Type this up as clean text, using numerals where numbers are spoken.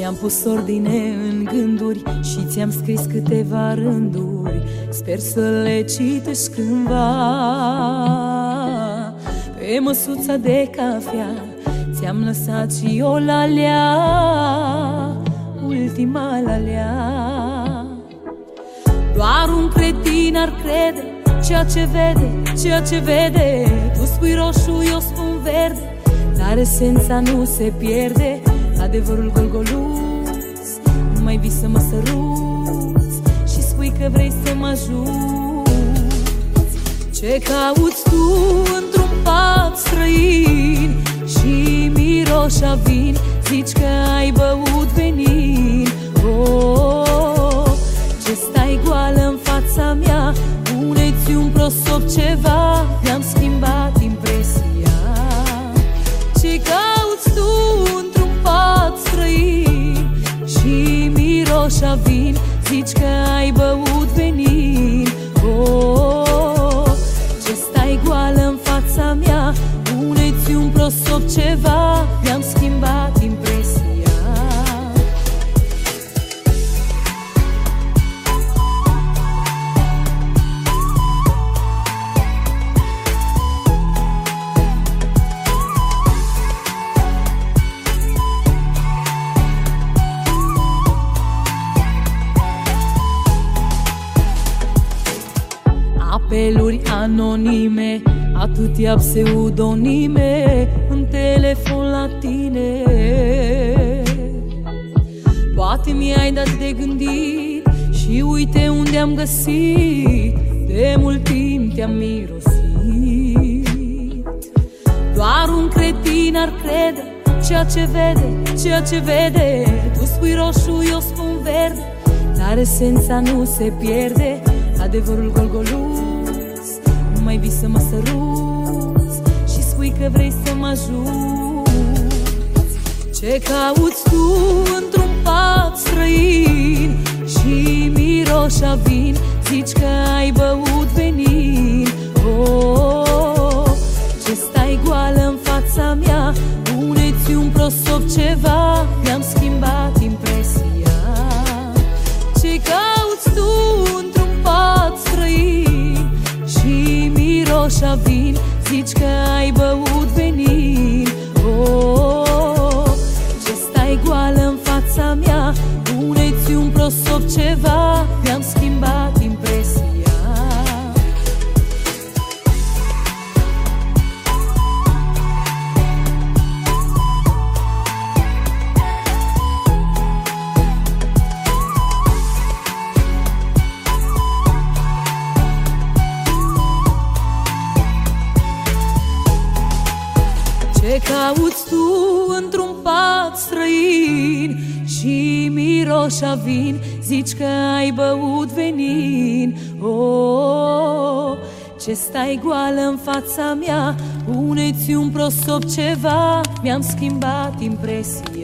Mi-am pus ordine în gânduri și ți-am scris câteva rânduri. Sper să le citești cândva. Pe măsuța de cafea ți-am lăsat și eu lalea, ultima lalea. Doar un cretin ar crede ceea ce vede, ceea ce vede. Tu spui roșu, eu spun verde, dar esența nu se pierde. Adevărul golgoluț, nu mai vii să mă săruți și spui că vrei să mă ajuți. Ce cauți tu într-un pat străin și miroși a vin? Zici că ai băut venin. Oh, ce stai goală în fața mea? Pune-ți un prosop ceva, mi-am schimbat impresia. Ce cauți tu într-un pat străin și miroși a vin? Zici că ai băut venin. Oh, ce stai goală în fața mea? Pune-ți un prosop ceva, mi-am schimbat impresia. Apeluri anonime, atâtea pseudonime în telefon la tine. Poate mi-ai dat de gândit și uite unde am găsit. De mult timp te-am mirosit. Doar un cretin ar crede ceea ce vede, ceea ce vede. Tu spui roșu, eu spun verde, dar esența nu se pierde. Adevărul golgoluț, nu mai vii să mă săruți și spui că vrei să mă ajuți. Ce cauți tu într-un pat străin și miroși a vin? Zici că ai băut venin. Oh, ce stai goală în fața mea? Pune-ți un prosop ceva, mi-am schimbat impresia. Ce cauți tu într-un pat străin și miroși a vin? Zici că ai băut venin. Oh, ce stai goală în fața mea? Pune-ți un prosop ceva, mi-am schimbat impresia. Ce cauți tu într-un pat străin și miroși a vin? Zici că ai băut venin. Oh, ce stai goală în fața mea? Pune-ți un prosop ceva, mi-am schimbat impresia.